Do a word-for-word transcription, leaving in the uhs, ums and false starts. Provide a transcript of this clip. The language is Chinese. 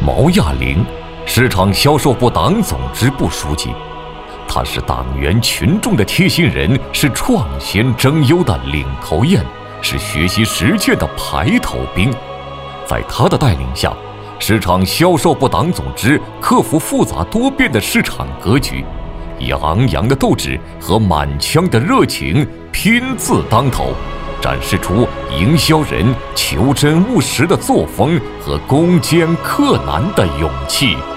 毛亚玲，市场销售部党总支部书记。他是党员群众的贴心人，是创新争优的领头雁，是学习实践的排头兵。在他的带领下，市场销售部党总支克服复杂多变的市场格局，以昂扬的斗志和满腔的热情拼字当头，展示出营销人求真务实的作风和攻坚克难的勇气。